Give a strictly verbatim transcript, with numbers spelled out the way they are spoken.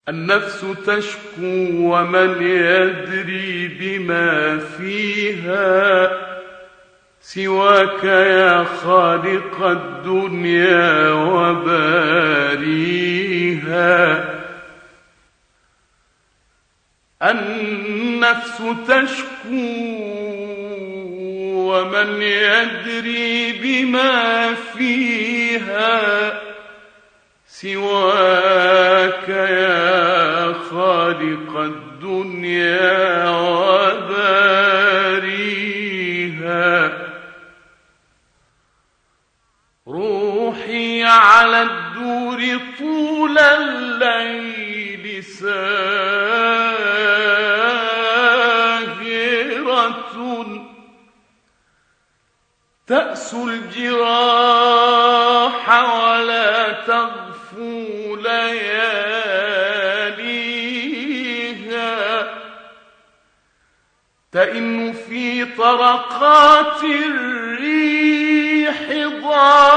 النفس تشكو ومن يدري بما فيها سواك يا خالق الدنيا وباريها. النفس تشكو ومن يدري بما فيها سواك يا خالق الدنيا وباريها. روحي على الدور طول الليل ساهرة تأسو الجراح ولا تغفو لياليها. تئن في طرقات الريح ضاربة